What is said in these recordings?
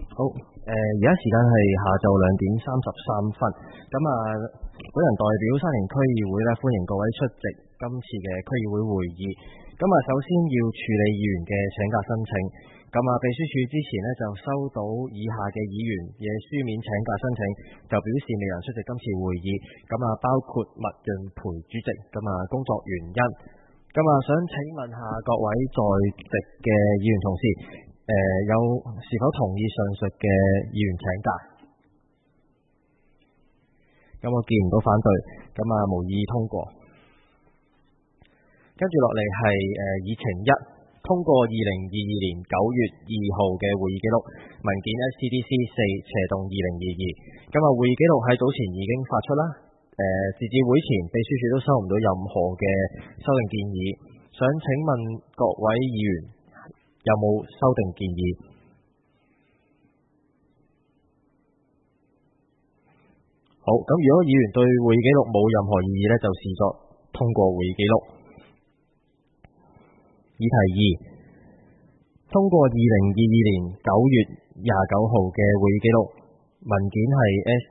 好，而家時間係下晝2:33。本人代表沙田區議會咧，歡迎各位出席今次嘅區議會會議。首先要處理議員嘅請假申請。秘書處之前呢就收到以下嘅議員嘅書面請假申請，就表示未能出席今次會議。包括麥潤培主席。工作原因。想請問下各位在席嘅議員同事，是否同意上述嘅議員請假？我見唔到反對，無異議通過。跟住落嚟係議程1，通過2022年9月2號嘅會議記錄，文件 STDC4/2022。會議記錄喺早前已經發出啦。截至會前，秘書處都收唔到任何嘅修訂建議。想請問各位議員有冇修訂建議？好，如果議員對會議記錄冇任何異議呢，就視作通過會議記錄。議題2，通過2022年9月29號嘅會議記錄，文件係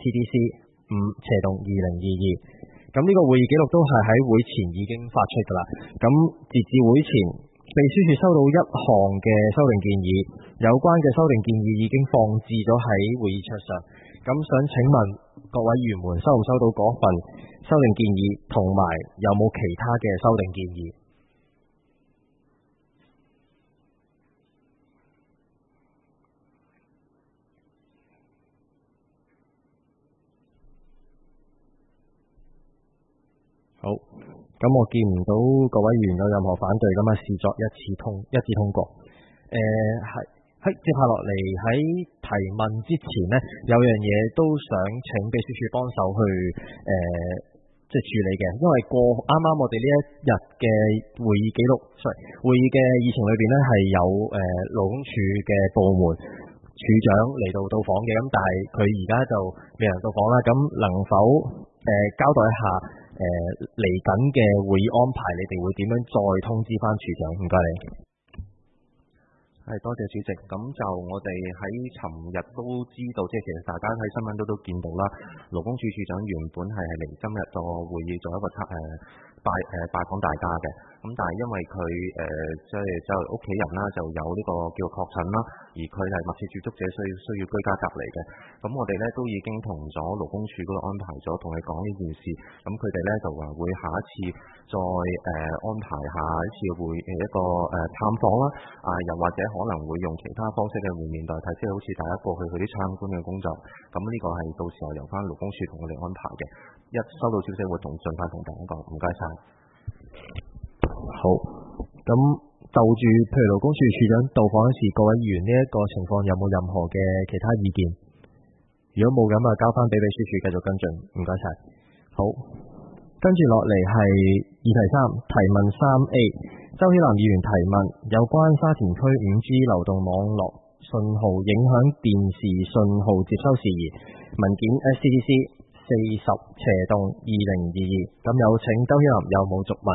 STDC5/2022。呢個會議記錄都係喺會前已經發出㗎啦。截至會前，秘書處收到1項嘅修訂建議，有關嘅修訂建議已經放置咗喺會議桌上。想請問各位議員們收唔收到嗰份修訂建議，同埋有冇其他嘅修訂建議？好，我見唔到各位議員有任何反對，視作一致通過。接下落嚟喺提問之前呢，有樣嘢都想請秘書處幫手去處理嘅，因為啱啱我哋呢一日嘅會議記錄，會議嘅議程裏邊呢係有勞工處嘅部門處長嚟到訪嘅，但係佢而家就未能到訪啦。能否交代一下嚟緊嘅會議安排，你哋會點樣再通知翻處長？唔該你。 多謝主席。我哋喺尋日都知道，其實大家喺新聞都見到啦。勞工處處長原本係嚟今日個會議做一個拜訪大家嘅。但係因為佢屋企人啦就有呢個叫確診啦，而佢係密切接觸者，需要居家隔離嘅。我哋咧都已經同咗勞工處嗰度安排咗，同佢講呢件事。佢哋咧就話會下一次再安排下一次一個探訪啦。又或者可能會用其他方式嘅會面代替，即係好似大家過去嗰啲參觀嘅工作。呢個係到時候由翻勞工處同我哋安排嘅。一收到消息會盡快同大家講。唔該晒。 好，就住譬如勞工處處長到訪時，各位議員呢一個情況有冇任何嘅其他意見？如果冇交翻俾秘書處繼續跟進。唔該晒。好，跟住落嚟係議題3，提問3A。周曉南議員提問，有關沙田區 5G 流動網絡信號影響電視信號接收事宜，文件 STDC40/2022。有請周曉南，有冇續問？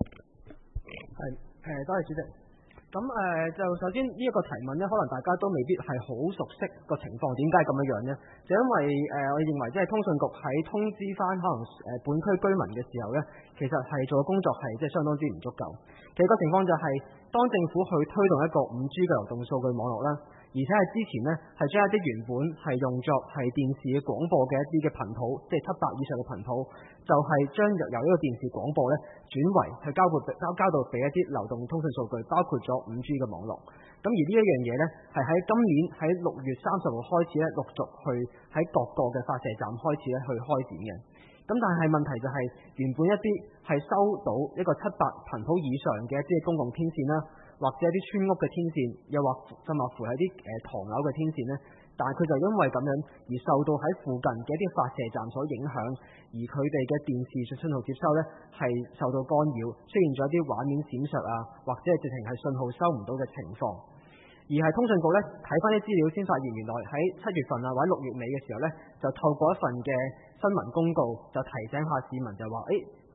多謝主席。就首先呢一個提問呢，可能大家都未必係好熟悉個情況，點解咁樣呢？就因為我認為即係通訊局喺通知翻可能本區居民嘅時候呢，其實係做嘅工作係即係相當之唔足夠。其實個情況就係，當政府去推動一個 5G 嘅流動數據網絡啦，而且係之前呢係將一啲原本係用作係電視嘅廣播嘅一啲嘅頻譜，即係700以上嘅頻譜，就係將由呢個電視廣播呢轉為去交到俾一啲流動通訊數據，包括咗 5G 嘅網絡。而呢一樣嘢呢，係喺今年喺6月30號開始呢，陸續去喺各個嘅發射站開始呢去開展嘅。但係問題就係，原本一啲係收到一個700頻譜以上嘅一啲公共天線啦，或者一啲村屋嘅天線，又或甚至乎係啲唐樓嘅天線呢，但係佢就因為咁樣而受到喺附近嘅一啲發射站所影響，而佢哋嘅電視信號接收呢係受到干擾，出現咗一啲畫面閃爍啊，或者係直情係信號收唔到嘅情況。而係通訊局呢睇翻啲資料先發現，原來喺7月份啊或者6月尾嘅時候呢，就透過一份嘅新聞公告就提醒下市民就話，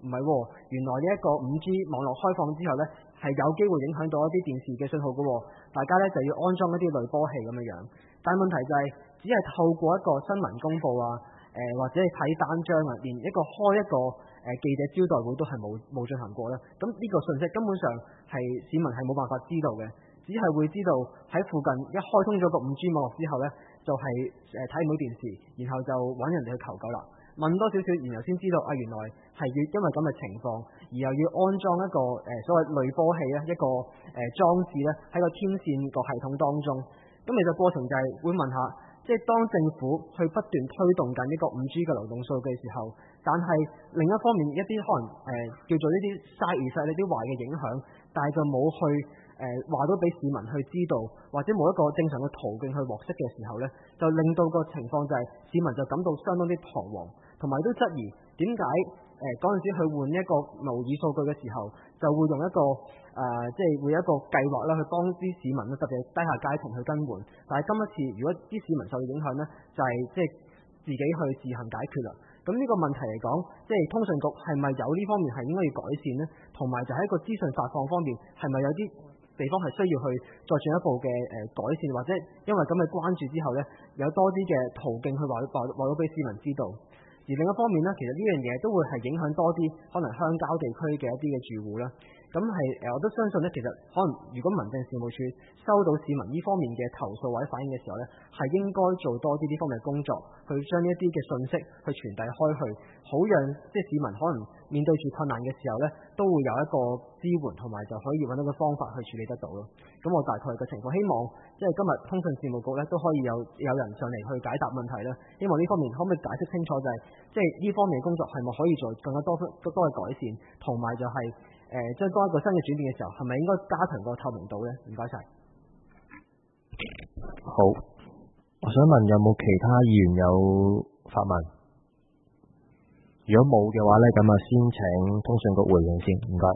唔係喎，原來呢一個5G 網絡開放之後呢，係有機會影響到一啲電視嘅信號嘅喎，大家呢就要安裝一啲濾波器咁樣。但係問題就係，只係透過一個新聞公佈啊，或者係睇單張啊，連一個開一個記者招待會都係冇進行過啦。咁呢個信息根本上係市民係冇辦法知道嘅，只係會知道喺附近一開通咗個5G 網絡之後呢，就係睇唔到電視，然後就揾人哋去求救啦。問多少少，然後先知道原來係要因為咁嘅情況，而又要安裝一個所謂濾波器咧，一個裝置咧喺個天線個系統當中。咁其實過程就係會問下，即係當政府去不斷推動緊呢個5G 嘅流動數據嘅時候，但係另一方面一啲可能叫做呢啲 side effect 呢啲壞嘅影響，但係就冇去話到俾市民去知道，或者冇一個正常嘅途徑去獲悉嘅時候呢，就令到個情況就係市民就感到相當啲彷徨，同埋都質疑點解嗰陣時去換一個模擬數據嘅時候，就會用一個即係會有一個計劃啦，去幫啲市民特別係低下階層去更換。但係今一次如果啲市民受到影響呢，就係即係自己去自行解決啦。咁呢個問題嚟講，即係通訊局係咪有呢方面係應該要改善呢？同埋就喺一個資訊發放方面，係咪有啲地方係需要去再進一步嘅改善，或者因為咁嘅關注之後呢，有多啲嘅途徑去話到俾市民知道。而另一方面呢，其實呢樣嘢都會係影響多啲可能鄉郊地區嘅一啲嘅住戶啦。咁係我都相信呢，其實可能如果民政事務處收到市民呢方面嘅投訴或者反映嘅時候呢，係應該做多啲呢方面嘅工作，去將一啲嘅信息去傳遞開去，好讓即係市民可能面對住困難嘅時候呢，都會有一個支援，同埋就可以揾到個方法去處理得到咯。咁我大概嘅情況，希望即係今日通訊事務局呢都可以有人上嚟去解答問題啦。希望呢方面可唔可以解釋清楚，就係即係呢方面嘅工作係咪可以做更加多嘅改善，同埋就係即係當一個新嘅轉變嘅時候，係咪應該加強個透明度呢？唔該晒。 好，我想問有冇其他議員有發問？如果冇嘅話呢，咁啊先請通訊局回應先，唔該。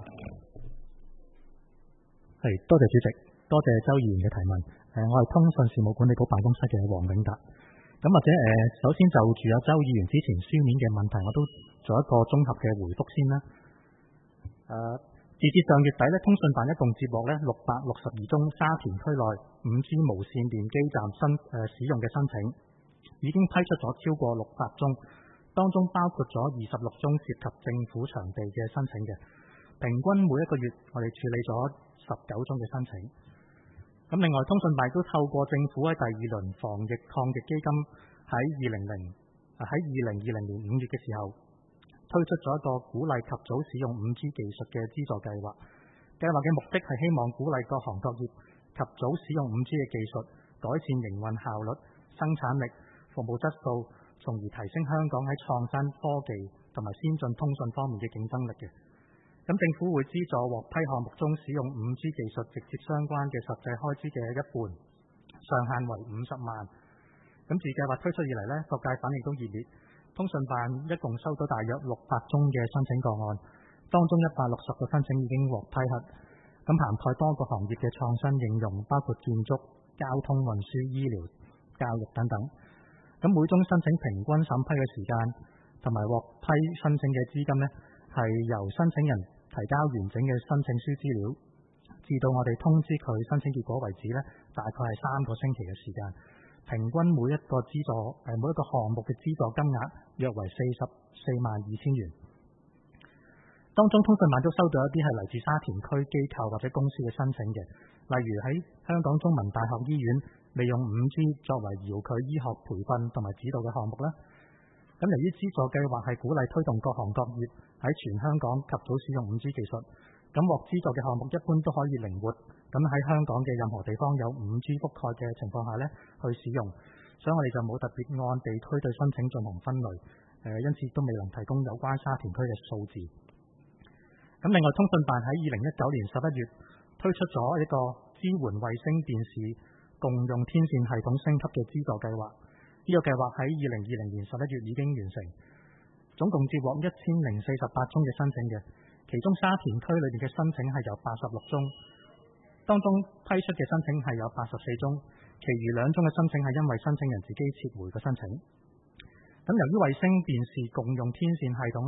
係，多謝主席，多謝周議員嘅提問。我係通訊事務管理局辦公室嘅黃永達。咁或者首先就住阿周議員之前書面嘅問題，我都做一個綜合嘅回覆先啦。截至上月底咧，通訊辦一共接獲咧662宗沙田區內5G 無線電基站使用嘅申請，已經批出咗超過600宗，當中包括咗26宗涉及政府場地嘅申請嘅，平均每一個月我哋處理咗19宗嘅申請。咁另外，通訊辦都透過政府喺第2輪防疫抗疫基金喺2020年5月嘅時候，推出咗一個鼓勵及早使用5G 技術嘅資助計劃。計劃嘅目的係希望鼓勵各行各業及早使用5G 嘅技術，改善營運效率、生產力、服務質素，從而提升香港喺創新科技同埋先進通訊方面嘅競爭力嘅。咁政府會資助獲批項目中使用5G 技術直接相關嘅實際開支嘅一半，上限為50萬。咁自計劃推出以嚟呢，各界反應都熱烈。通訊辦一共收到大約600宗嘅申請個案，當中160個申請已經獲批核。咁涵蓋多個行業嘅創新應用，包括建築、交通運輸、醫療、教育等等。咁每宗申請平均審批嘅時間同埋獲批申請嘅資金呢，係由申請人提交完整嘅申請書資料，至到我哋通知佢申請結果為止呢，大概係3個星期嘅時間。平均每一個項目嘅資助金額約為442000元。當中通訊辦都收到一啲係嚟自沙田區機構或者公司嘅申請嘅，例如喺香港中文大學醫院利用5G 作為遙距醫學培訓同埋指導嘅項目啦。咁由於資助計劃係鼓勵推動各行各業喺全香港及早使用5G 技術，咁獲資助嘅項目一般都可以靈活咁喺香港嘅任何地方有5G 覆蓋嘅情況下呢去使用，所以我哋就冇特別按地區對申請進行分類，因此都未能提供有關沙田區嘅數字。咁另外，通訊辦喺2019年11月推出咗一個支援衛星電視共用天線系統升級嘅資助計劃，呢個計劃喺2020年11月已經完成，總共接獲1048宗嘅申請嘅，其中沙田區裏面嘅申請係有86宗。當中批出嘅申請係有84宗，其餘2宗嘅申請係因為申請人自己撤回嘅申請。咁由於衛星電視共用天線系統呢係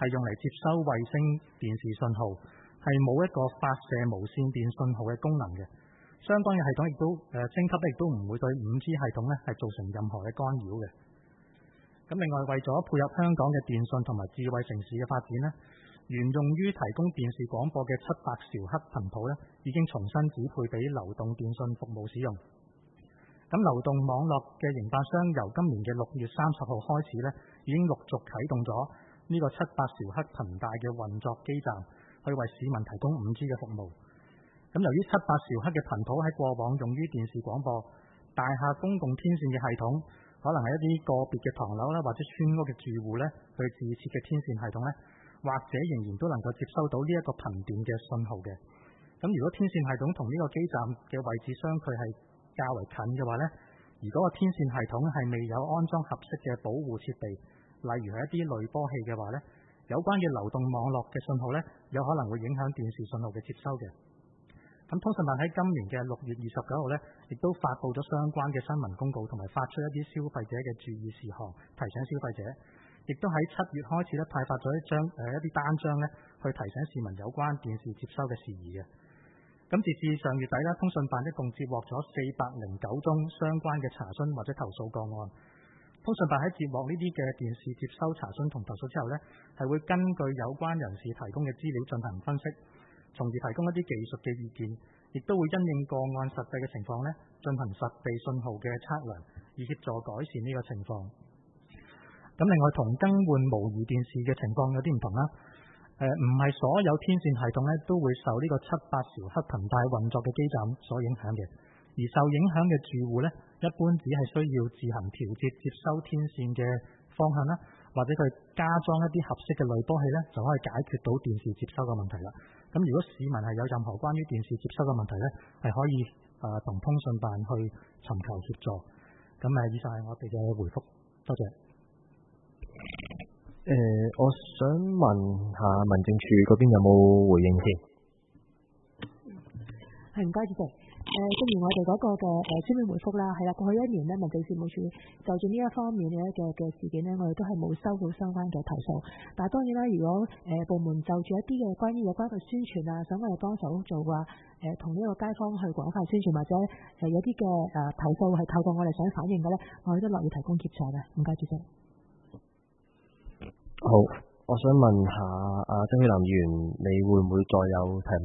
係用嚟接收衛星電視信號，係冇一個發射無線電信號嘅功能嘅。相關嘅系統亦都升級亦都唔會對 5G 系統咧係造成任何嘅干擾嘅。咁另外為咗配合香港嘅電信同埋智慧城市嘅發展咧，原用於提供電視廣播嘅700兆赫頻譜咧，已經重新指配俾流動電信服務使用。咁流動網絡嘅營辦商由今年嘅6月30號開始咧，已經陸續啟動咗呢個700兆赫頻帶嘅運作基站，去為市民提供 5G 嘅服務。咁由於700兆赫嘅頻譜喺過往用於電視廣播、大廈公共天線嘅系統，可能係一啲個別嘅唐樓啦，或者村屋嘅住戶咧，佢自設嘅天線系統咧，或者仍然都能夠接收到呢一個頻段嘅信號嘅。咁如果天線系統同呢個基站嘅位置相距係較為近嘅話咧，如果個天線系統係未有安裝合適嘅保護設備，例如係一啲濾波器嘅話咧，有關嘅流動網絡嘅信號咧，有可能會影響電視信號嘅接收嘅。咁通訊辦喺今年嘅6月29號咧，亦都發布咗相關嘅新聞公告，同埋發出一啲消費者嘅注意事項，提醒消費者。亦都喺7月開始咧，派發咗一啲單張咧，去提醒市民有關電視接收嘅事宜嘅。咁截至上月底咧，通訊辦一共接獲咗409宗相關嘅查詢或者投訴個案。通訊辦喺接獲呢啲嘅電視接收查詢同投訴之後咧，係會根據有關人士提供嘅資料進行分析，從而提供一啲技術嘅意見，亦都會因應個案實際嘅情況咧，進行實地信號嘅測量，以協助改善呢個情況。咁另外同更換模擬電視嘅情況有啲唔同啦。唔係所有天線系統咧都會受呢個700兆赫頻帶運作嘅基站所影響嘅，而受影響嘅住戶咧，一般只係需要自行調節接收天線嘅方向啦，或者佢加裝一啲合適嘅濾波器咧，就可以解決到電視接收嘅問題啦。咁如果市民係有任何關於電視接收嘅問題咧，係可以同通訊辦去尋求協助。咁以上係我哋嘅回覆，多謝。 我想問下民政處嗰邊有冇回應先？ 係，唔該主席。正如我哋嗰個嘅書面回覆啦，係啦，過去1年咧，民政事務處就住呢一方面嘅事件咧，我哋都係冇收到相關嘅投訴。但係當然啦，如果部門就住一啲嘅關於有關嘅宣傳啊，想我哋幫手做啊，同呢個街坊去廣泛宣傳，或者有啲嘅投訴係透過我哋想反映嘅咧，我哋都樂意提供協助嘅。唔該主席。 好，我想問下曾毓南議員，你會唔會再有提問？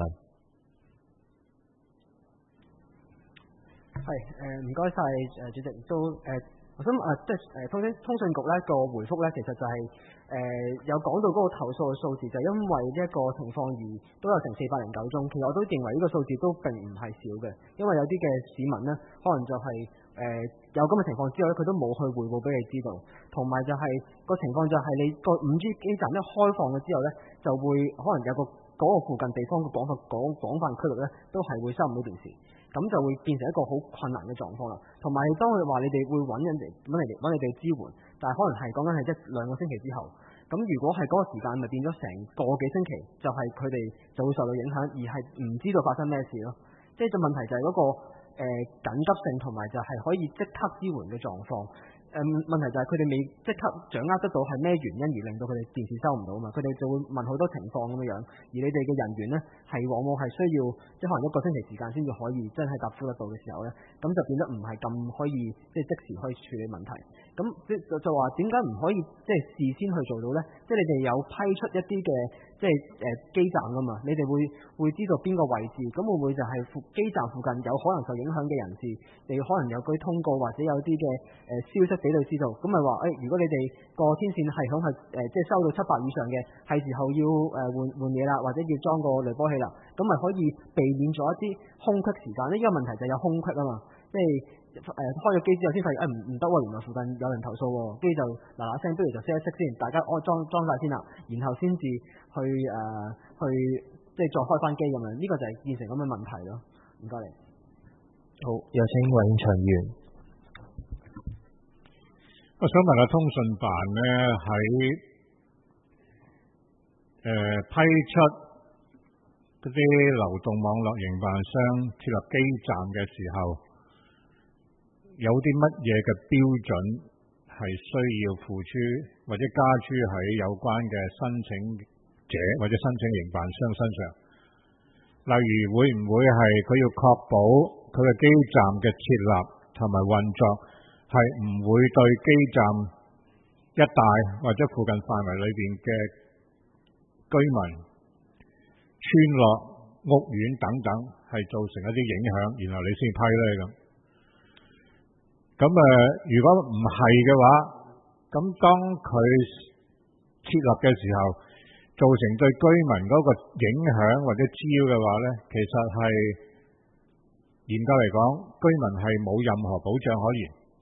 係，唔該晒主席。都我想即係通訊局咧個回覆咧，其實就係有講到嗰個投訴嘅數字，就因為呢一個情況而都有成409宗。其實我都認為呢個數字都並唔係少嘅，因為有啲嘅市民咧，可能就係有咁嘅情況之後咧，佢都冇去匯報俾你知道，同埋就係個情況就係你個 5G 基站一開放咗之後咧，就會可能有嗰個附近地方嘅廣泛區域咧，都係會收唔到電視。咁就會變成一個好困難嘅狀況啦。同埋當佢話你哋會揾你哋支援，但係可能係講緊係1-2個星期之後。咁如果係嗰個時間，咪變咗成個幾星期，就係佢哋就會受到影響，而係唔知道發生咩事咯。即係個問題就係嗰個緊急性同埋就係可以即刻支援嘅狀況。問題就係佢哋未即刻掌握得到係咩原因而令到佢哋電視收唔到嘛？佢哋就會問好多情況咁樣，而你哋嘅人員呢，係往往係需要即可能1個星期時間先至可以真係答覆得到嘅時候呢，咁就變得唔係咁可以即時可以處理問題。咁就話點解唔可以即係事先去做到呢？即係你哋有批出一啲嘅即係基站㗎嘛？你哋會知道邊個位置，咁會唔會就係基站附近有可能受影響嘅人士，你可能有嗰啲通告或者有啲嘅消息俾你知道，咁咪話如果你哋個天線系統係即係收到700以上嘅，係時候要換嘢啦，或者要裝個濾波器啦，咁咪可以避免咗一啲空隙時間。呢個問題就係有空隙啊嘛，即係開咗機之後先發現唔得喎，原來附近有人投訴喎，跟住就嗱聲，不如就熄一熄先，大家裝晒先啦，然後先至去即係再開翻機咁樣。呢個就係變成咁嘅問題咯。唔該你。 好，有請尹永祥議員。 我想問下通訊辦呢，喺批出嗰啲流動網絡營辦商設立基站嘅時候，有啲乜嘢嘅標準係係需要付諸或者加諸喺有關嘅申請者或者申請營辦商身上。例如會唔會係佢要確保佢嘅基站嘅設立同埋運作係唔會對基站一帶或者附近範圍裏邊嘅居民、村落、屋苑等等係造成一啲影響，然後你先批呢？咁如果唔係嘅話，咁當佢設立嘅時候造成對居民嗰個影響或者滋擾嘅話呢，其實係嚴格嚟講，居民係冇任何保障可言。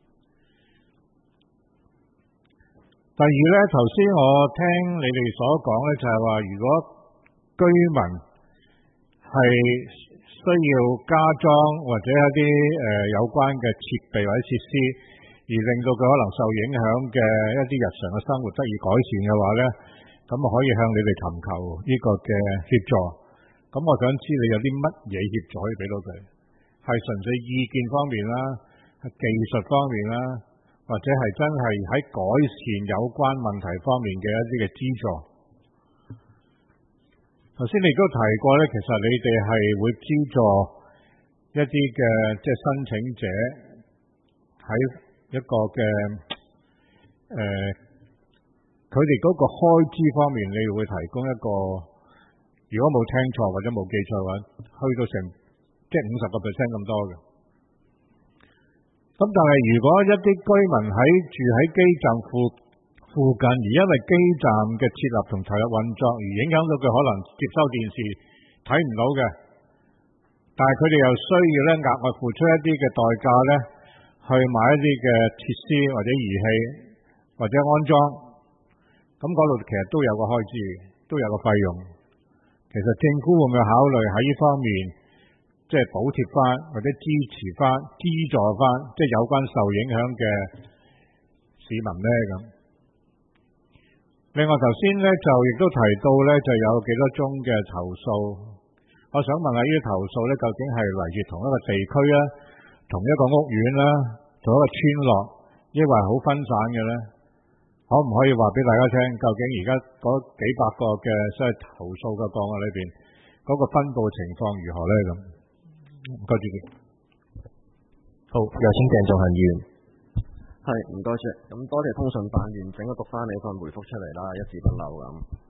第二呢，頭先我聽你哋所講呢，就係話如果居民係需要加裝或者一啲有關嘅設備或者設施，而令到佢可能受影響嘅一啲日常嘅生活得以改善嘅話呢，咁可以向你哋尋求呢個嘅協助。咁我想知你有啲乜嘢協助可以俾到佢？係純粹意見方面啦，係技術方面啦，或者係真係喺改善有關問題方面嘅一啲嘅資助。頭先你亦都提過咧，其實你哋係會資助一啲嘅即係申請者喺一個嘅佢哋嗰個開支方面，你會提供一個，如果冇聽錯或者冇記錯嘅話，去到成即係50%咁多嘅。咁但係如果一啲居民住喺基站附近，而因為基站嘅設立同投入運作而影響到佢可能接收電視睇唔到嘅，但係佢哋又需要咧額外付出一啲嘅代價咧，去買一啲嘅設施或者儀器或者安裝，咁嗰度其實都有個開支，都有個費用。其實政府會唔會考慮喺呢方面即係補貼翻或者支持翻、資助翻即係有關受影響嘅市民咧咁？另外頭先咧就亦都提到咧就有幾多宗嘅投訴，我想問下呢啲投訴咧究竟係嚟自同一個地區啊、同一個屋苑啦、同一個村落，抑或係好分散嘅咧？可唔可以話俾大家聽，究竟而家嗰幾百個嘅即係投訴嘅個案裏邊嗰個分佈情況如何咧咁？唔該主席。 好，有請鄭仲恒議員。 係，唔該謝。咁多謝通訊辦完整嘅讀翻你份回覆出嚟啦，一字不漏咁。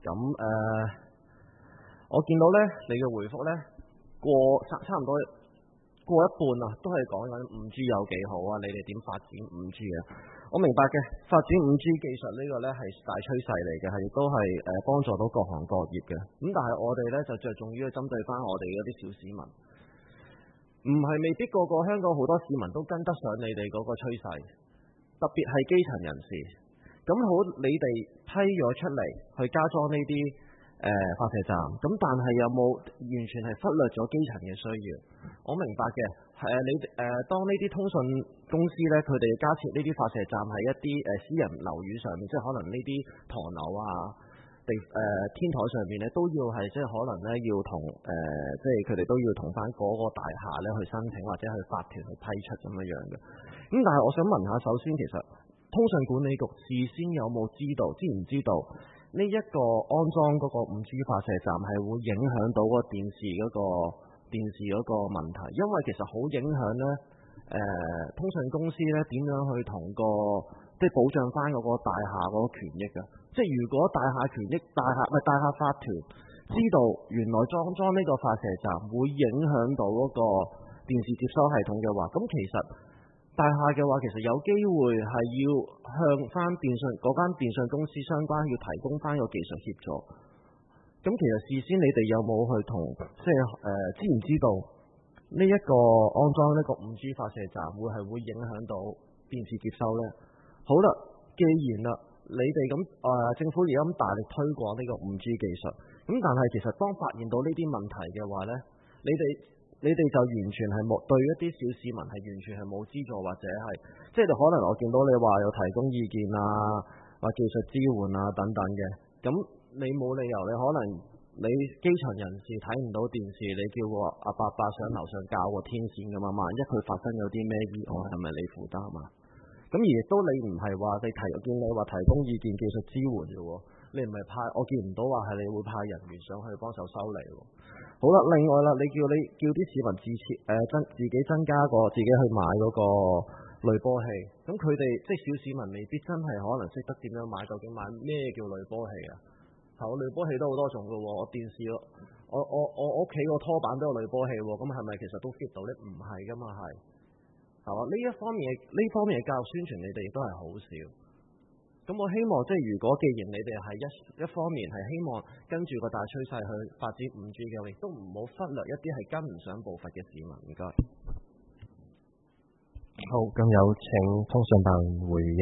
我見到咧你嘅回覆咧差唔多過一半啊，都係講緊 5G 有幾好啊，你哋點發展 5G 啊？我明白嘅，發展 5G 技術呢個咧係大趨勢嚟嘅，係亦都係幫助到各行各業嘅。咁但係我哋咧就着重於去針對翻我哋嗰啲小市民，唔係未必個香港好多市民都跟得上你哋嗰個趨勢。特別係基層人士，咁好，你哋批咗出嚟去加裝呢啲發射站，咁但係有冇完全係忽略咗基層嘅需要？我明白嘅，當呢啲通訊公司咧，佢哋加設呢啲發射站喺一啲私人樓宇上面，即係可能呢啲唐樓啊、天台上面咧，都要係即係可能咧要同即係佢哋都要同翻嗰個大廈咧去申請或者去法團去批出咁樣嘅。咁但係我想問下，首先其實通訊管理局事先有冇知唔知道呢一個安裝嗰個 5G 發射站係會影響到個電視嗰個問題？因為其實好影響咧通訊公司咧點樣去同即係保障翻嗰個大廈嗰個權益嘅。即係如果大廈權益大廈法團知道原來裝呢個發射站會影響到嗰個電視接收系統嘅話，咁其實大廈嘅話，其實有機會係要向翻嗰間電信公司相關要提供翻個技術協助。咁其實事先你哋有冇去同即係知唔知道呢一個安裝呢個 5G 發射站會影響到電視接收呢？好啦，既然你哋咁政府而家咁大力推廣呢個 5G 技術，咁但係其實當發現到呢啲問題嘅話呢，你哋就完全係冇對一啲小市民係完全係冇資助，或者係即係可能我見到你話有提供意見啊，或技術支援啊等等嘅，咁你冇理由你可能你基層人士睇唔到電視，你叫個阿伯上樓上校個天線㗎嘛，萬一佢發生有啲咩意外係咪你負擔啊？咁咁而亦都你唔係話見你話提供意見技術支援嘅喎，你唔係我見唔到話係你會派人員上去幫手修理喎。好啦，另外啦，你叫啲市民自己增加自己去買嗰個濾波器，咁佢哋即係小市民未必真係可能識得點樣買，究竟買咩叫濾波器啊？我濾波器都好多種㗎喎，我電視我屋企個拖板都有濾波器喎，咁係咪其實都 fit 到呢？唔係㗎嘛，係嘛？呢方面嘅教育宣傳你哋亦都係好少。咁我希望即係如果既然你哋係一方面係希望跟住個大趨勢去發展5G 嘅，亦都唔好忽略一啲係跟唔上步伐嘅市民。唔該。 好，咁有請通訊辦回應。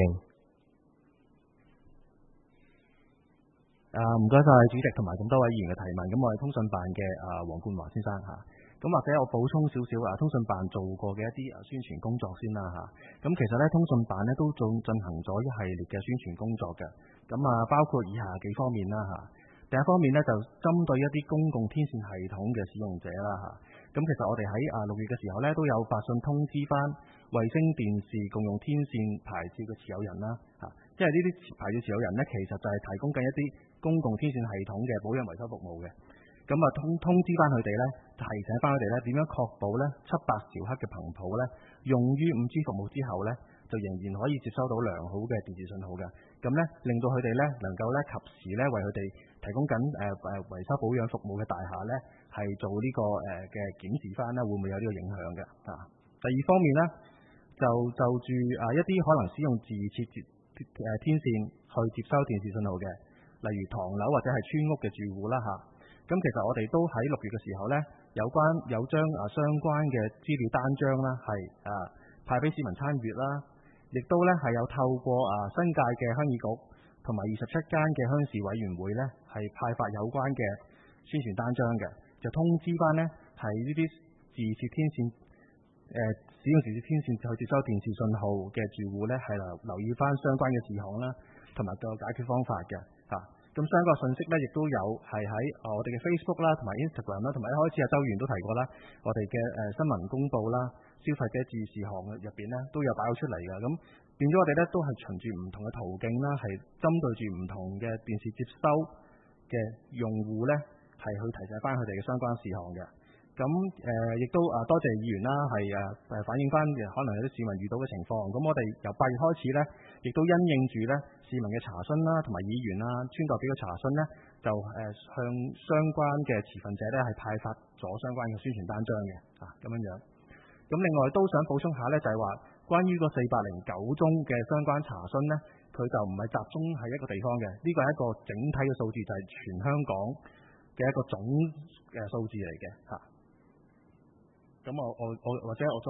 唔該晒主席同埋咁多位議員嘅提問。咁我係通訊辦嘅黃冠華先生嚇。咁或者我補充少少通訊辦做過嘅一啲宣傳工作先啦嚇。咁其實咧通訊辦咧都進行咗一系列嘅宣傳工作嘅。咁包括以下幾方面啦嚇。第一方面咧就針對一啲公共天線系統嘅使用者啦嚇。咁其實我哋喺6月嘅時候咧都有發信通知翻衛星電視共用天線牌照嘅持有人啦嚇。即係呢啲牌照持有人咧，其實就係提供緊一啲公共天線系統嘅保養維修服務嘅。咁通知翻佢哋咧，提醒翻佢哋咧點樣確保咧700兆赫嘅頻譜咧用於5G 服務之後咧，就仍然可以接收到良好嘅電視信號嘅。咁咧令到佢哋咧能夠咧及時咧為佢哋提供緊維修保養服務嘅大廈咧係做呢個嘅檢視翻啦，會唔會有呢個影響嘅啊？第二方面咧就住一啲可能使用自設天線去接收電視信號嘅，例如唐樓或者係村屋嘅住戶啦嚇。咁其實我哋都喺6月嘅時候咧，有將相關嘅資料單張啦，係派俾市民參閱啦，亦都咧係有透過新界嘅鄉議局同埋27間嘅鄉事委員會咧，係派發有關嘅宣傳單張嘅，就通知翻咧係呢啲自設天線使用自設天線去接收電視信號嘅住戶咧，係留意翻相關嘅事項啦，同埋個解決方法嘅嚇。咁相關信息咧，亦都有係喺我哋嘅 Facebook 啦，同埋 Instagram 啦，同埋一開始周議員都提過啦，我哋嘅新聞公佈啦、消費者注意事項入邊咧都有擺到出嚟嘅。咁變咗我哋咧都係循住唔同嘅途徑啦，係針對住唔同嘅電視接收嘅用戶咧，係去提醒翻佢哋嘅相關事項嘅。咁亦都多謝議員啦，係反映翻可能有啲市民遇到嘅情況。咁我哋由8月開始咧，亦都因應住咧市民嘅查詢啦，同埋議員啦、村代表嘅查詢咧，就向相關嘅持份者咧係派發咗相關嘅宣傳單張嘅咁樣樣。咁另外都想補充下咧，就係話關於個409宗嘅相關查詢咧，佢就唔係集中喺一個地方嘅，呢個係一個整體嘅數字，就係全香港嘅一個總嘅數字嚟嘅嚇。咁我或者我再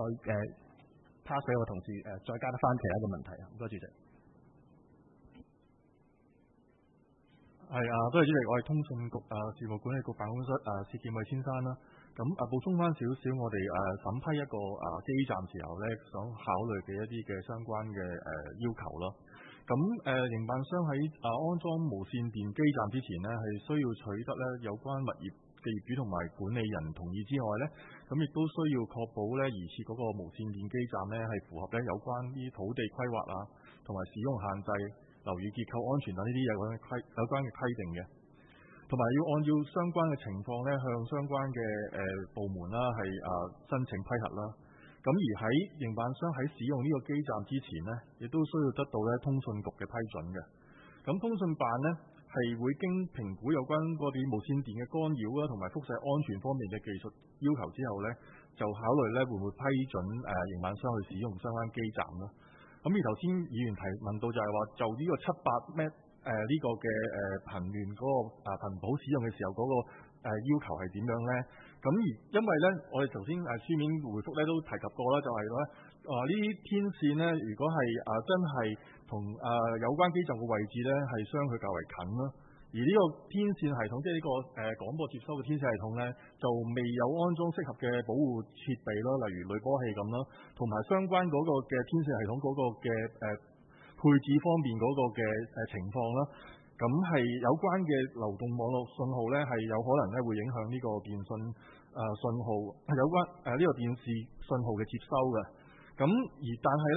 pass 俾我同事再加得翻其他嘅問題啊。唔該主席。 係多謝主席，我係通訊局事務管理局辦公室薛建偉先生啦。咁補充翻少少，我哋審批一個基站時候咧，想考慮嘅一啲嘅相關嘅要求啦。咁營辦商喺安裝無線電基站之前呢，係需要取得咧有關物業嘅業主同埋管理人同意之外咧，咁亦都需要確保咧而設嗰個無線電基站咧係符合咧有關啲土地規劃同埋使用限制、樓宇結構安全等呢啲有關嘅規定嘅，同埋要按照相關嘅情況咧向相關嘅部門啦係申請批核啦。咁而喺營辦商喺使用呢個基站之前呢，亦都需要得到咧通訊局嘅批准嘅。咁通訊辦呢，係會經評估有關嗰啲無線電嘅干擾啦，同埋輻射安全方面嘅技術要求之後呢，就考慮咧會唔會批准營辦商去使用相關基站啦。咁而頭先議員提問到就係話，就呢個700M呢個嘅頻段嗰個頻譜使用嘅時候嗰個要求係點樣呢？咁而因為呢，我哋頭先書面回覆咧都提及過啦，就係咧呢啲天線呢，如果係真係同有關基站嘅位置呢係相距較為近啦，而呢個天線系統即係呢個廣播接收嘅天線系統呢，就未有安裝適合嘅保護設備啦，例如濾波器咁啦，同埋相關嗰個嘅天線系統嗰個嘅配置方面嗰個嘅情況啦。咁係有關嘅流動網絡信號咧，係有可能咧會影響呢個電信信號，有關呢個電視信號嘅接收嘅。咁但係咧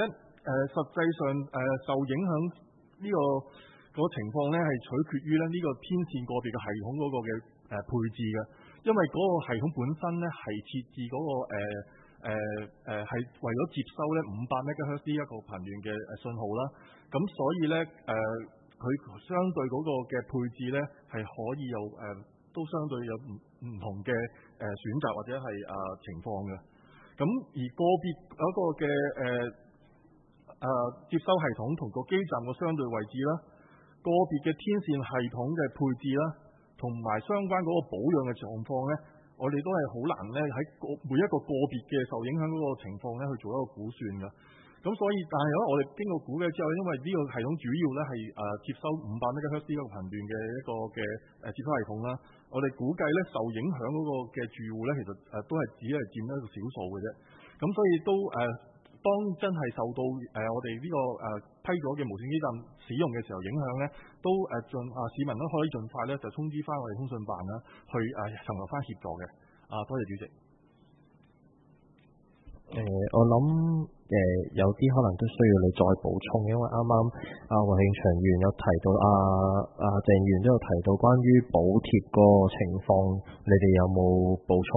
實際上受影響呢個情況咧，係取決於咧呢個天線個別嘅系統嗰個嘅配置嘅，因為嗰個系統本身咧係設置嗰個係為咗接收咧500 MHz 呢一個頻段嘅信號啦，咁所以咧佢相對嗰個嘅配置咧係可以有都相對有唔同嘅選擇或者係情況嘅。咁而個別嗰個嘅接收系統同個基站個相對位置啦，個別嘅天線系統嘅配置啦，同埋相關嗰個保養嘅狀況咧，我哋都係好難咧喺每一個個別嘅受影響嗰個情況咧去做一個估算嘅。咁所以，但係咧，我哋經過估計之後，因為呢個系統主要咧係接收500 MHz 呢個頻段嘅一個嘅接收系統啦，我哋估計咧受影響嗰個嘅住戶咧，其實都係只係佔一個少數嘅啫。咁所以都當真係受到我哋呢個批咗嘅無線基站使用嘅時候影響咧，都市民都可以盡快咧就通知翻我哋通訊辦啦，去尋求翻協助嘅。多謝主席。 我諗有啲可能都需要你再補充，因為啱啱黃慶祥議員有提到鄭議員都有提到關於補貼個情況，你哋有冇補充？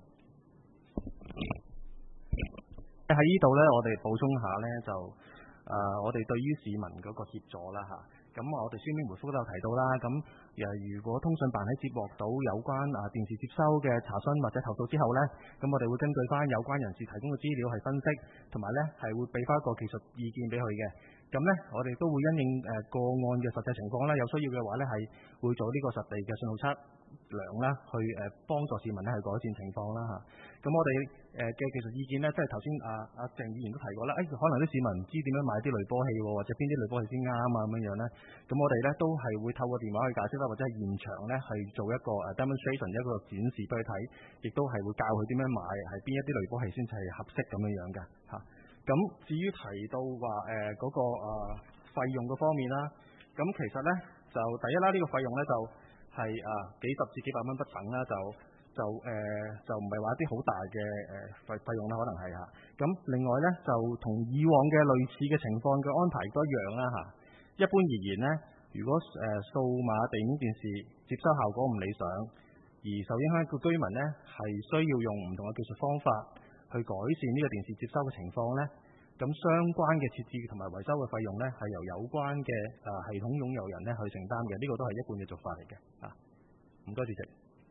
喺呢度咧，我哋補充下咧，就我哋對於市民嗰個協助啦嚇。咁我哋書面回覆都有提到啦。咁如果通訊辦喺接獲到有關電視接收嘅查詢或者投訴之後咧，咁我哋會根據翻有關人士提供嘅資料係分析，同埋咧係會俾翻一個技術意見俾佢嘅。咁咧，我哋都會因應個案嘅實際情況啦，有需要嘅話咧係會做呢個實地嘅信號測量啦，去幫助市民咧去改善情況啦嚇。咁我哋嘅技術意見咧，即係頭先鄭議員都提過啦，可能啲市民唔知點樣買啲濾波器喎，或者邊啲濾波器先啱咁樣咧。咁我哋咧都係會透過電話去解釋啦，或者係現場咧去做一個demonstration 一個展示俾佢睇，亦都係會教佢點樣買係邊一啲濾波器先係合適咁樣嘅嚇。咁至於提到話嗰個費用嘅方面啦，咁其實咧就第一啦，呢個費用咧就係幾十至幾百蚊不等啦，就唔係話一啲好大嘅費用啦，可能係嚇。咁另外咧就同以往嘅類似嘅情況嘅安排都一樣啦嚇。一般而言咧，如果數碼地面電視接收效果唔理想，而受影響嘅居民咧係需要用唔同嘅技術方法去改善呢個電視接收嘅情況咧，咁相關嘅設置同埋維修嘅費用咧係由有關嘅系統擁有人咧去承擔嘅，呢個都係一貫嘅做法嚟嘅。唔該，主席。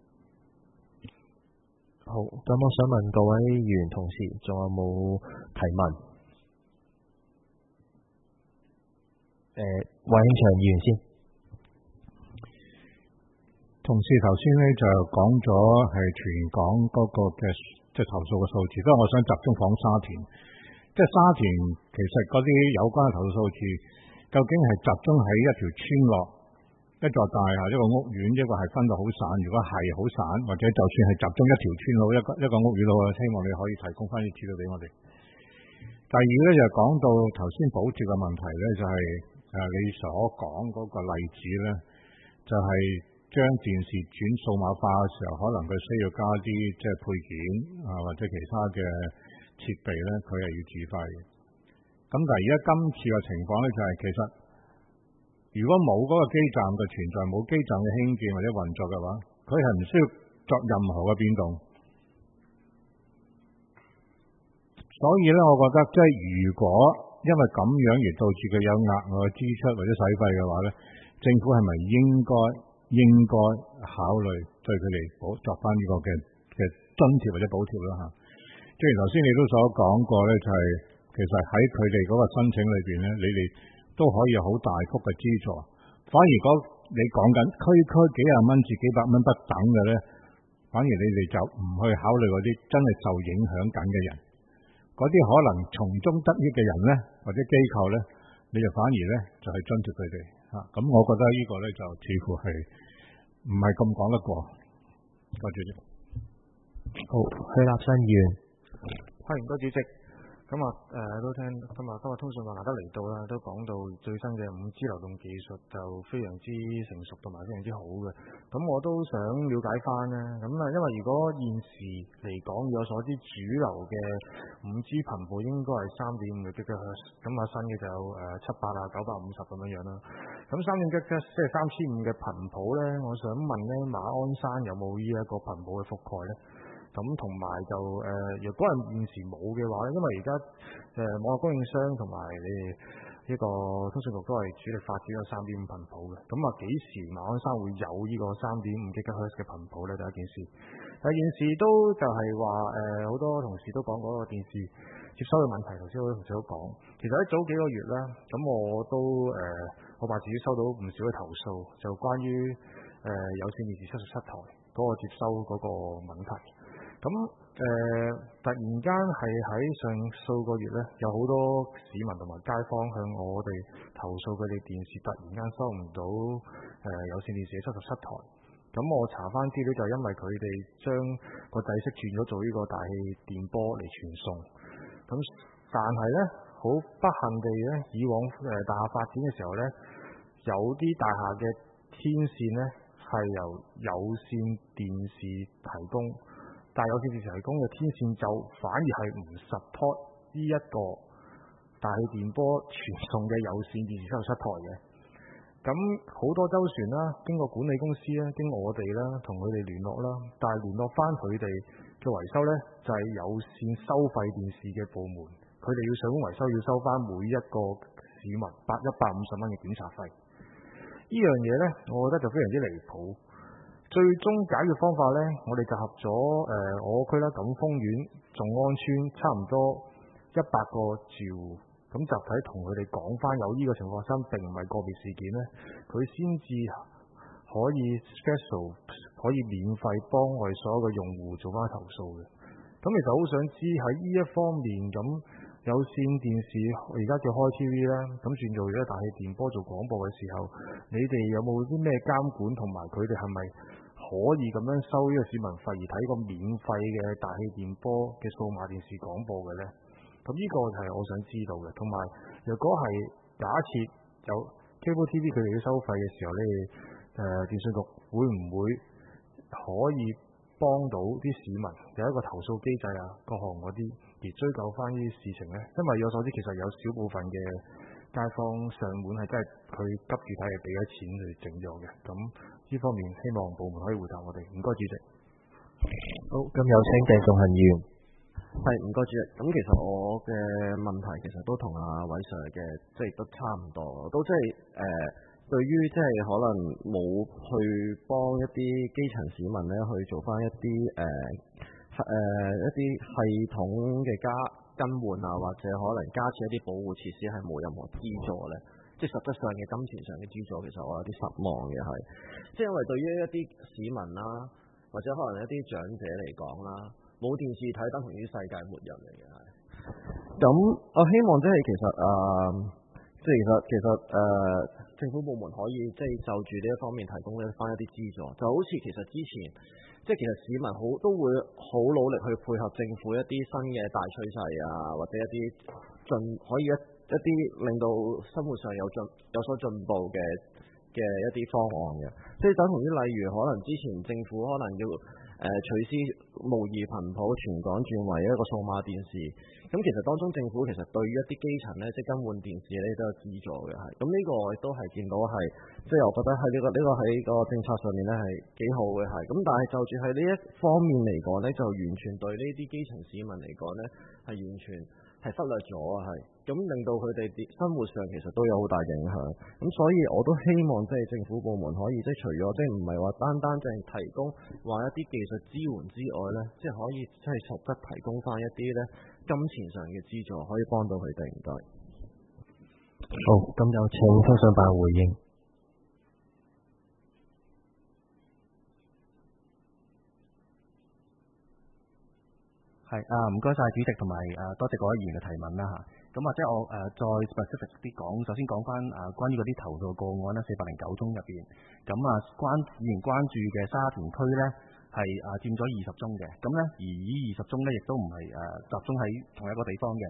好，咁我想問各位議員同事，仲有冇提問？黃慶祥議員先。 同事頭先咧就講咗係全港嗰個嘅即係投訴嘅數字，不過我想集中講沙田。即係沙田其實嗰啲有關嘅投訴數字，究竟係集中喺一條村落、一座大廈、一個屋苑，一個係分到好散。如果係好散，或者就算係集中一條村路、一個屋苑路，希望你可以提供翻啲資料俾我哋。第二咧就講到頭先補貼嘅問題咧，就係你所講嗰個例子咧，就係將電視轉數碼化嘅時候，可能佢需要加啲即係配件或者其他嘅設備咧，佢係要自費嘅。咁但係而家今次嘅情況咧，就係其實如果冇嗰個基站嘅存在，冇基站嘅興建或者運作嘅話，佢係唔需要作任何嘅變動。所以咧，我覺得即係如果因為咁樣而導致佢有額外嘅支出或者使費嘅話咧，政府係咪應該考慮對佢哋作翻呢個嘅津貼或者補貼啦嚇？正如頭先你都所講過咧，就係其實喺佢哋嗰個申請裏邊咧，你哋都可以有好大幅嘅資助。反而你講緊區幾廿蚊至幾百蚊不等嘅咧，反而你哋就唔去考慮嗰啲真係受影響緊嘅人，嗰啲可能從中得益嘅人咧，或者機構咧，你就反而咧就係津貼佢哋嚇。咁我覺得呢個咧就似乎係唔係咁講得過。多謝主席。 好，許立新議員。 歡迎多主席。咁都聽今日通訊話難得嚟到啦，都講到最新嘅5G 流動技術就非常之成熟同埋非常之好嘅。咁我都想了解翻啦。咁因為如果現時嚟講，以我所知主流嘅5G 頻譜應該係3.5 嘅 GHz， 咁新嘅就有700啊950咁樣啦。咁3.5 GHz 即係3500嘅頻譜呢，我想問呢，馬鞍山有冇呢一個頻譜嘅覆蓋呢？咁同埋就如果係現時冇嘅話咧，因為而家網絡供應商同埋你哋呢個通訊局都係主力發展個3.5頻譜嘅。咁幾時馬鞍山會有呢個3.5 GHz 嘅頻譜咧？第一件事，第二件事都就係話好多同事都講嗰個電視接收嘅問題。頭先好多同事都講，其實喺早幾個月咧，咁我都我辦事處收到唔少嘅投訴，就關於有線電視77台嗰個接收嗰個問題。咁突然間係喺上數個月呢，有好多市民同埋街坊向我哋投訴，佢哋電視突然間收唔到有線電視嘅77台。咁我查翻資料就因為佢哋將個制式轉咗做呢個大氣電波嚟傳送。咁但係呢，好不幸地呢，以往大廈發展嘅時候呢，有啲大廈嘅天線呢係由有線電視提供。但有線電視提供嘅天線就反而係唔 support 呢一個大氣電波傳送嘅有線電視77台嘅。咁好多周旋啦，經過管理公司啦，經過我哋啦，同佢哋聯絡啦，但係聯絡翻佢哋嘅維修呢，就係有線收費電視嘅部門，佢哋要上門維修，要收翻每一個市民150蚊嘅檢查費。呢樣嘢呢，我覺得就非常之離譜。最終解決方法呢，我哋集合咗我區啦、錦豐苑、眾安邨差唔多100個住戶，咁集體同佢哋講翻有呢個情況發生，並唔係個別事件呢，佢先至可以 special 可以免費幫我哋所有嘅用戶做翻投訴嘅。咁其實好想知喺呢一方面，咁有線電視而家叫開 TV 啦，咁轉做咗大氣電波做廣播嘅時候，你哋有冇啲咩監管，同埋佢哋係咪可以咁樣收呢個市民費而睇個免費嘅大氣電波嘅數碼電視廣播嘅呢？咁呢個係我想知道嘅。同埋如果係假設有 Cable TV 佢哋要收費嘅時候，你哋電訊局會唔會可以幫到啲市民有一個投訴機制啊，各項嗰啲而追究翻呢啲事情呢？因為我所知其實有少部分嘅街坊上門係真係佢急住睇係俾咗錢去整咗嘅。咁呢方面希望部門可以回答我哋。唔該主席。 好，咁有請鄭仲恒議員。 係，唔該主席。咁其實我嘅問題其實都同阿偉 Sir 嘅即係都差唔多，都即係對於即係可能冇去幫一啲基層市民咧去做翻一啲一啲系統嘅更換啊，或者可能加設一啲保護設施係冇任何資助咧，即係實質上嘅金錢上嘅資助，其實我有啲失望嘅係，即係因為對於一啲市民啦，或者可能一啲長者嚟講啦，冇電視睇等同於世界末日嚟嘅係。咁我希望即係其實政府部門可以即係就住呢一方面提供翻一啲資助，就好似其實之前即係其實市民都會好努力去配合政府一啲新嘅大趨勢啊，或者一啲可以一啲令到生活上有所進步嘅一啲方案嘅，即係等同於例如可能之前政府可能要取消模擬頻譜全港轉為一個數碼電視，咁其實當中政府其實對於一啲基層咧，即係更換電視咧都有資助嘅，係咁呢個我亦都係見到係，即係我覺得喺呢個喺個政策上面咧係幾好嘅，係咁，但係就住喺呢一方面嚟講咧，就完全對呢啲基層市民嚟講咧係完全係忽略咗啊，係咁令到佢哋生活上其實都有好大影響，咁所以我都希望即係政府部門可以即係除咗即係唔係話單淨係提供話一啲技術支援之外咧，即係可以即係實質提供翻一啲咧金錢上嘅資助，可以幫到佢哋。唔該。 好，咁有請通訊辦回應。係唔該晒主席，同埋多謝各位議員嘅提問啦嚇。咁或者我再 specific 啲講，首先講翻關於嗰啲投訴個案咧，409宗入邊，咁議員關注嘅沙田區咧係佔咗20宗嘅，咁咧而呢20宗咧亦都唔係集中喺同一個地方嘅，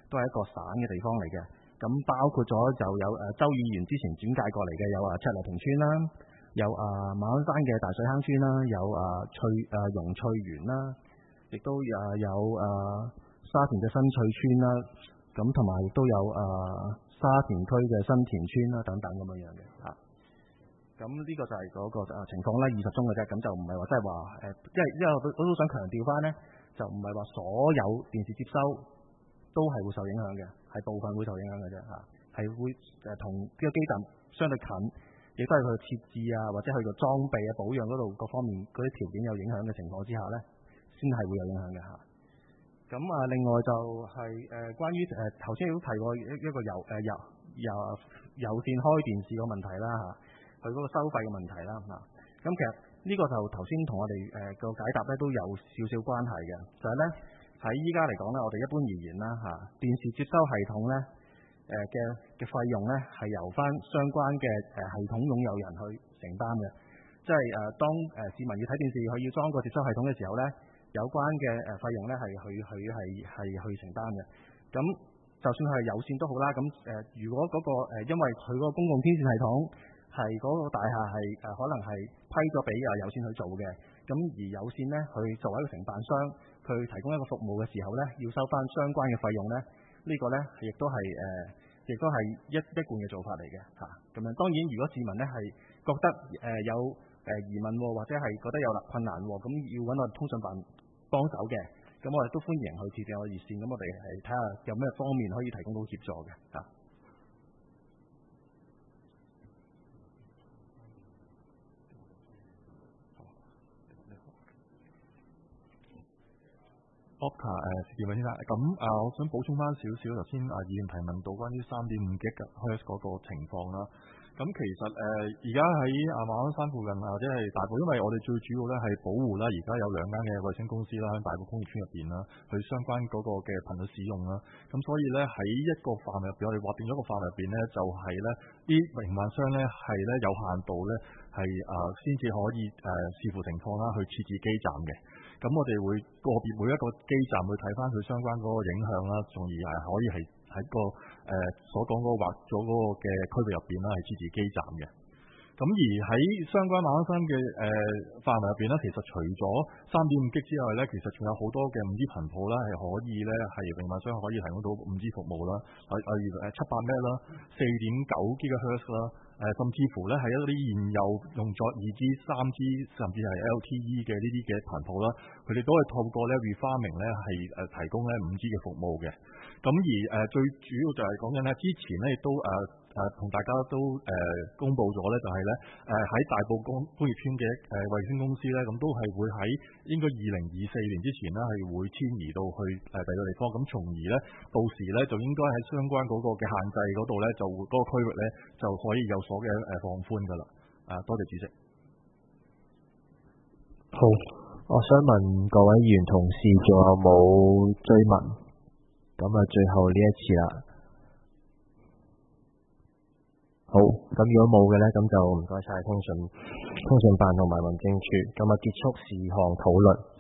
都係一個省嘅地方嚟嘅。咁包括咗就有周議員之前轉介過嚟嘅有赤泥坪村啦，有馬鞍山嘅大水坑村啦，有榕翠園啦，亦都有沙田嘅新翠村啦，咁同埋亦都有沙田區嘅新田村啦等等咁樣嘅嚇。咁呢個就係嗰個情況啦，20宗嘅啫，咁就唔係話即係話因為我都想強調翻呢，就唔係話所有電視接收都係會受影響嘅，係部分會受影響嘅啫嚇，係會同呢個基站相對近，亦都係佢設置或者佢個裝備保養嗰度各方面嗰啲條件有影響嘅情況之下呢，先係會有影響嘅嚇。咁另外就係關於頭先都提過一個有線開電視個問題啦嚇，佢嗰個收費嘅問題啦嚇。咁其實呢個就頭先同我哋個解答咧都有少少關係嘅，就係咧喺依家嚟講咧，我哋一般而言啦嚇，電視接收系統咧嘅費用咧係由翻相關嘅系統擁有人去承擔嘅，即係當市民要睇電視，佢要裝個接收系統嘅時候咧，有關嘅費用咧係去承擔嘅。咁就算係有線都好啦，咁如果嗰個因為佢嗰個公共天線系統係嗰個大廈係可能係批咗俾有線去做嘅，咁而有線咧佢作為一個承辦商，佢提供一個服務嘅時候咧，要收翻相關嘅費用咧，呢個咧亦都係一貫嘅做法嚟嘅嚇。咁樣當然，如果市民咧係覺得有疑問或者係覺得有困難咁要揾我哋通訊辦幫手嘅，咁我哋都歡迎去設定我熱線，咁我哋係睇下有咩方面可以提供到協助嘅嚇。 Oscar 葉偉先生，咁我想補充翻少少頭先議員提問到關於3.5 GHz 嗰個情況啦。咁其實而家喺馬鞍山附近或者係大埔，因為我哋最主要咧係保護啦，而家有2間嘅衛星公司啦喺大埔工業村入邊啦，佢相關嗰個嘅頻率使用啦。咁所以咧喺一個範圍入邊，我哋劃定咗個範圍入邊咧，就係咧啲營辦商咧係咧有限度咧係先至可以視乎情況啦去設置基站嘅。咁我哋會個別每一個基站去睇翻佢相關嗰個影響啦，從而係可以係喺個所講嗰個劃咗嗰個嘅區域入邊啦，係設置基站嘅。咁而喺相關馬鞍山嘅範圍入邊咧，其實除咗3.5 G 之外咧，其實仲有好多嘅5G 頻譜啦，係可以咧係營辦商可以提供到5G 服務啦，例如700 M 啦、4.9 GHz 啦，甚至乎咧係一啲現有用作2G、3G 甚至係 LTE 嘅呢啲嘅頻譜啦，佢哋都係透過咧 refarming 咧係提供咧5G 嘅服務嘅。咁而最主要就係講緊咧，之前咧亦都同大家都公佈咗咧，就係咧喺大埔工業村嘅衛星公司咧，咁都係會喺應該2024年之前咧係會遷移到去第二個地方，咁從而咧到時咧就應該喺相關嗰個嘅限制嗰度咧，就嗰個區域咧就可以有所嘅放寬㗎啦。多謝主席。 好，我想問各位議員同事仲有冇追問？咁最後呢一次啦。好，咁如果冇嘅呢，咁就唔該晒通訊辦同埋民政處，咁結束事項討論。